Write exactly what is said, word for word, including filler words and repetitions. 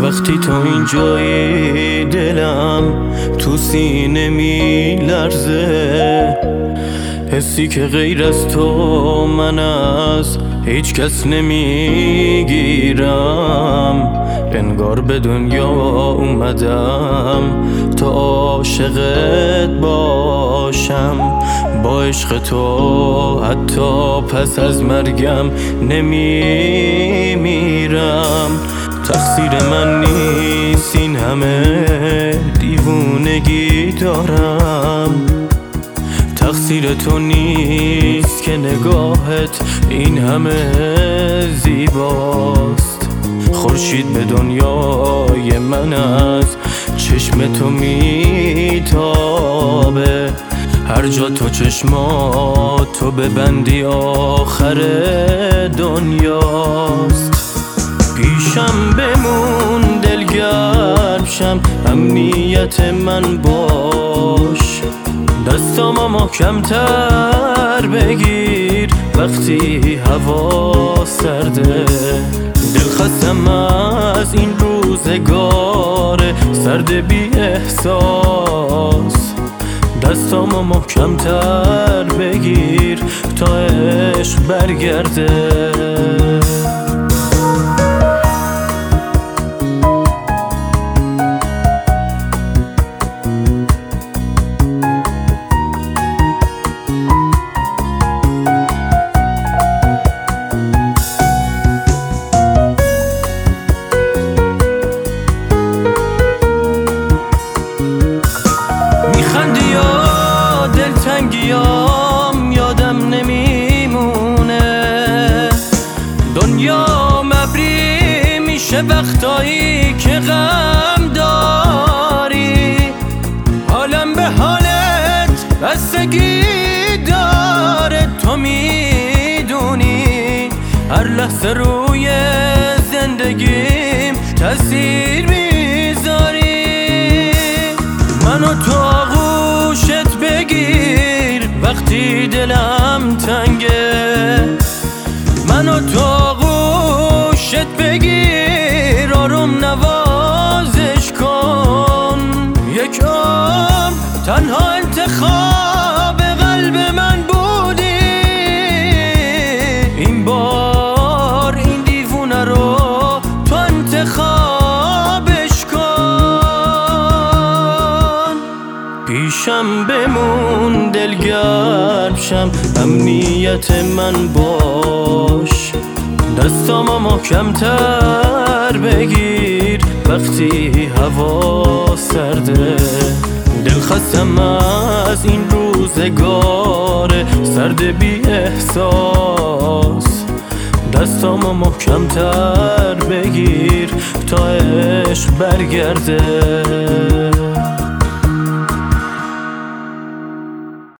وقتی تو اینجایی دلم تو سینه می لرزه، حسی که غیر از تو من از هیچ کس نمیگیرم. انگار به دنیا اومدم تا عاشقت باشم، با عشق تو حتی پس از مرگم نمیمیرم. تقصیر من نیست این همه دیوونگی دارم، تقصیر تو نیست که نگاهت این همه زیباست. خورشید به دنیای من از چشم تو میتابه، هر جا تو چشماتو ببندی آخر دنیاست. پیشم بمون دلگرم شم، امنیت من باش، دستامو محکم‌تر بگیر وقتی هوا سرده. دل خستم از این روزگار سرد بی احساس، دستامو محکم‌تر بگیر تا عشق برگرده. دلتنگیام یادم نمیمونه، دنیا مبری میشه وقتایی که غم داری. حالم به حالت بستگی داره، تو میدونی هر لحظه روی زندگیم تأثیر میذاری. منو تو آغوشت بگیر وقتی دلم تنگه، منو تو آغوشت بگیر آروم نوازش کن. یک عمر تنها انتخاب قلب من بودی، این بار این دیوونه رو تو انتخابش کن. پیشم بمون دلگرم شم، امنیت من باش، دستامو محکم‌تر بگیر وقتی هوا سرده. دل خستم از این روزگار سرد بی احساس، دستامو محکم‌تر بگیر تا عشق برگرده.